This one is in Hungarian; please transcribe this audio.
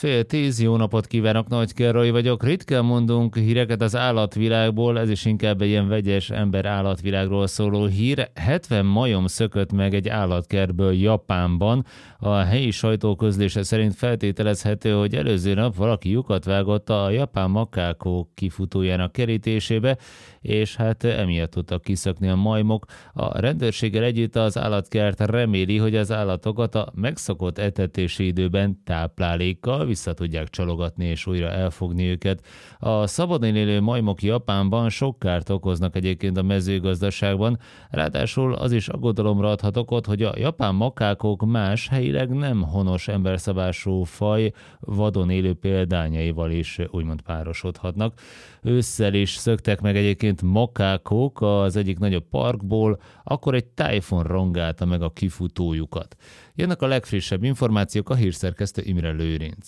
9:30, jó napot kívánok, Nagy Károly vagyok. Ritkán mondunk híreket az állatvilágból, ez is inkább egy ilyen vegyes ember-állatvilágról szóló hír. 70 majom szökött meg egy állatkertből Japánban. A helyi sajtó közlése szerint feltételezhető, hogy előző nap valaki lyukat vágott a japán makákó kifutójának kerítésébe, és hát emiatt tudtak kiszökni a majmok. A rendőrséggel együtt az állatkert reméli, hogy az állatokat a megszokott etetési időben táplálékkal vissza tudják csalogatni és újra elfogni őket. A szabadon élő majmok Japánban sok kárt okoznak egyébként a mezőgazdaságban, ráadásul az is aggodalomra adhat okot, hogy a japán makákók más helyileg nem honos emberszabású faj vadon élő példányaival is úgymond párosodhatnak. Ősszel is szöktek meg egyébként makákók az egyik nagyobb parkból, akkor egy tájfun rongálta meg a kifutójukat. Jönnek a legfrissebb információk, a hírszerkesztő Imre Lőrinc.